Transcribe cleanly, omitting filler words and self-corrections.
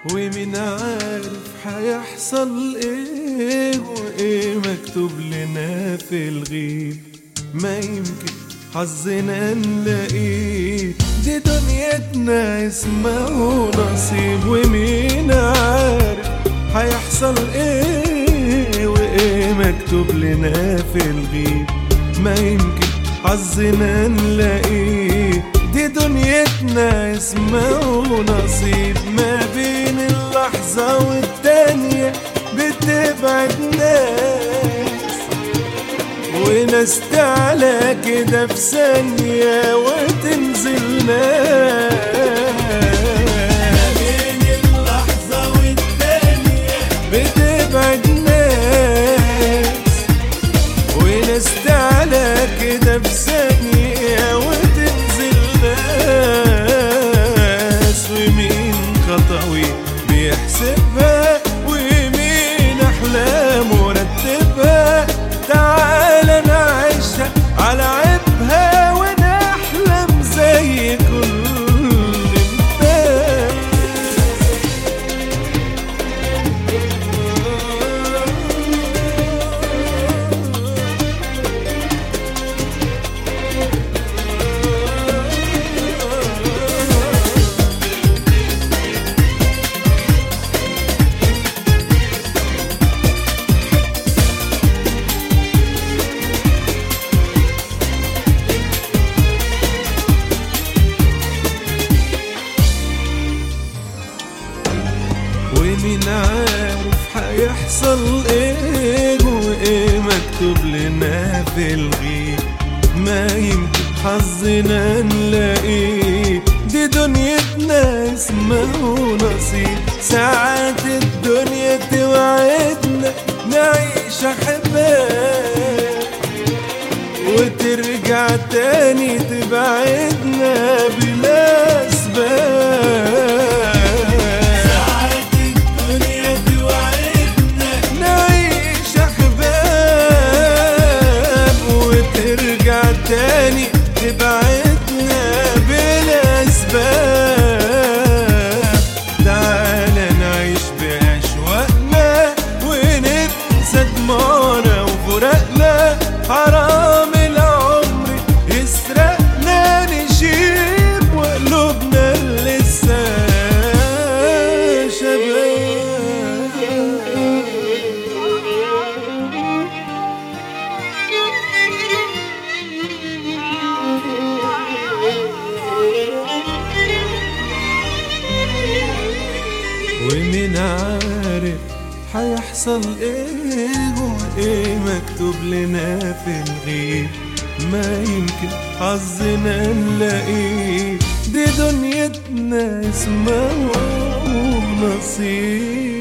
ومين عارف هيحصل ايه وايه مكتوب لنا في الغيب. ما يمكن حظنا نلاقيه، دي دنيتنا اسمه نصيب. ومين عارف هيحصل ايه وايه مكتوب لنا في الغيب. ما يمكن حظنا نلاقيه، دي دنيتنا اسمه نصيب. ما بين اللحظة والتانية بتبعد ناس، وناس تعلى كده في ثانية وتنزل ناس. ما بين اللحظة والتانية بتبعد ناس، وناس تعلى كده في ثانية وتنزل ناس. ومين خطوي بيحسبها ومين أحلامه رتبها. تعال نعيشها على عيبها ونحلم زي كل الناس. ومين عارف هيحصل ايه وايه مكتوب لنا في الغيب. ما يمكن حظنا نلاقيه، دي دنيتنا اسمه نصيب. ساعات الدنيا توعدنا نعيش احباب، وترجع تاني تبعدنا بلا اسباب. تاني تبعدنا بلا أسباب. تعال نعيش بأشواقنا وننسى دموعنا وفراقنا. حرام العمر يسرقنا نشيب وقلوبنا لسه شباب. ومين عارف هيحصل ايه وايه مكتوب لنا في الغيب. ما يمكن حظنا نلاقيه، دي دنيتنا اسمه نصيب.